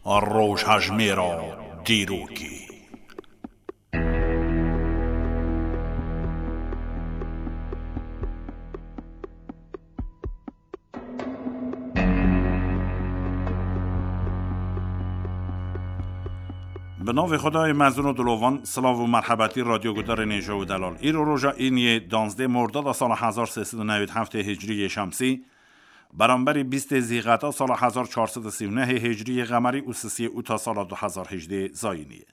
روژهجمی را دیروگی. به نام خدای مزون و دلوان. سلام و مرحبتی رادیو گدار نیجه و دلال. ایرو روژا اینیه 12 مرداد سال 1397 هجری شمسی برانبر 20 ذیقعده سال 1439 هجری قمری اوسسی اوتا سال 2018 زاینیه.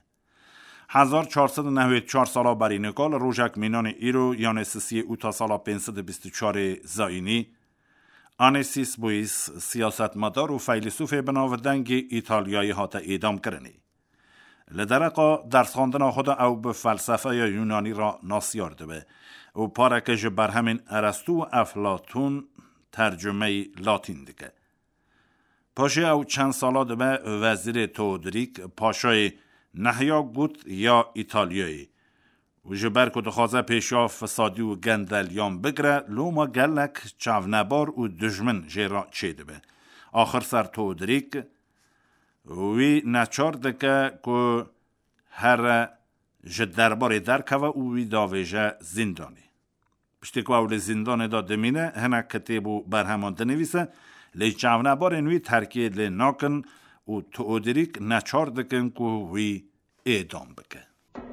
1494 سال برینگال روژک مینان ایرو یعنی سسی اوتا سال 524 زاینی آنیسیس بویس سیاستمدار و فیلسوف بناودنگ ایتالیایی هات اعدام کرنی. لدرقا درس خواندن خود او به فلسفه یا یونانی را ناسیارده به او پارکش بر همین ارسطو و افلاطون ترجمه لاتین دیگه. پاشه او چند ساله به وزیر تودریک پاشای نهیا گوت یا ایتالیایی و جبر کد خوازه پیشا فسادی و گندلیان بگره لوما گلک چاونبار و دجمن جیرا چیده به. آخر سر تودریک وی نچار دکه که هر جدربار درکه و وی داویجه زندانی. پشتی که اول زندان دا دمینه هنه کتیبو برهمان دنویسه لی جاونه بار نوی ترکیه لی ناکن و تودریک نچار دکن که وی اعدام بکه.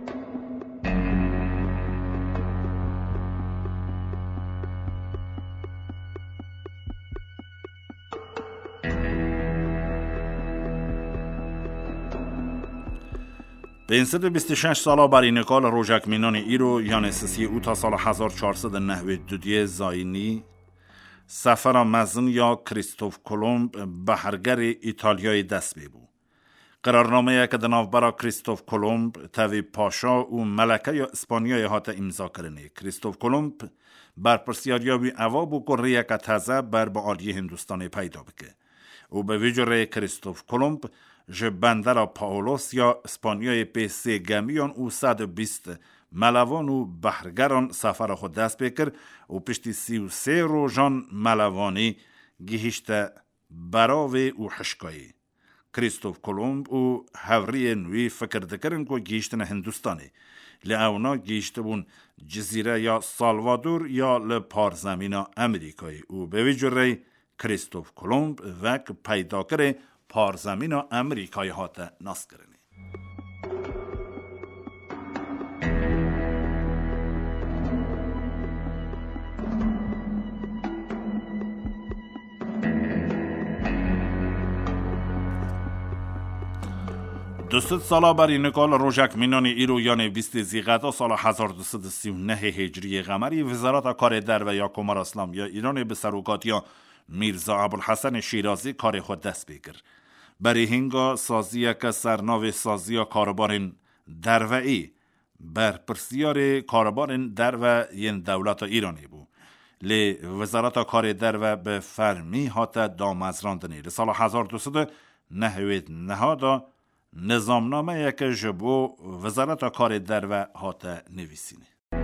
به 26 ساله برینگال روژک مینان ایرو یعنی سسی اوتا سال 1492 زاینی سفر مزن یا کریستوف کولومب بحرگر ایتالیای دست بی بود. قرارنامه که دناوبرا کریستوف کولومب توی پاشا و ملکه یا اسپانیای هات امضا کرنی. کریستوف کولومب بر پرسیاریابی اواب و قریه که تازه بر با عالی هندوستانی پیدا بکه. او به ویجره کریستوف کولومب جه بندر پاولوس یا اسپانیای پیسی گمیان او 120 ملوان و بحرگران سفر خود دست بکر و پشتی 33 روژان ملوانی گیهشت براوی و حشکایی. کریستوف کولومب و هوری نوی فکر دکرن که گیشتن هندوستانی لعونا گیشت بون جزیره یا سالوادور یا لپارزمین امریکایی و به ویجره کریستوف کولومب وک پیدا کره پارزمین امریکایی هات ناس کرنی. دوست سالا برینگال روژک مینانی ایرو یعنی 20 ذیقعده سال 1239 هجری قمری وزارت کار در و یا کمار اسلام یا ایران به سروکاتیا میرزا ابوالحسن شیرازی کار خود دست بگیر. برای هنگا سازی که سرناو سازی کاربارین دروئی بر پرسیار کاربارین درو ین دولت ایرانی بود. لی وزارت کار درو به فرمی هات دامزراندنی. سال 1299 نظامنامه یک جبو وزارت کار درو هات نویسینه.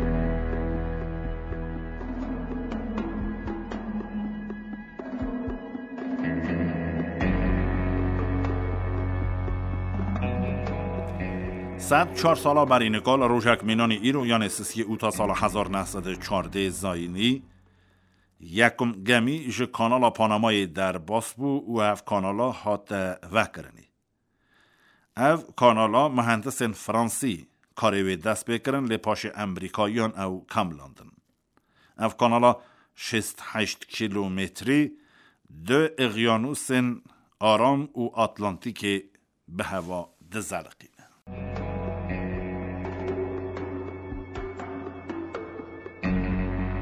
صد 4 ساله برینگال روژک مینان ایرو یعنی سسی اوتا سال 1914 زاینی یکم گمی جه کانالا پانامای در باس بو و اف کانالا هات وکرنی. اف کانالا مهندس فرانسی کاروی دست بکرن لپاش امریکایان او کملاندن. اف کانالا 68 کیلومتری دو اقیانوس آرام و آتلانتیک به هوا دزرقی.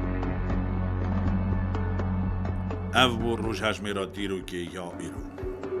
او بو روژهجمی را دیروگی یا ایرو.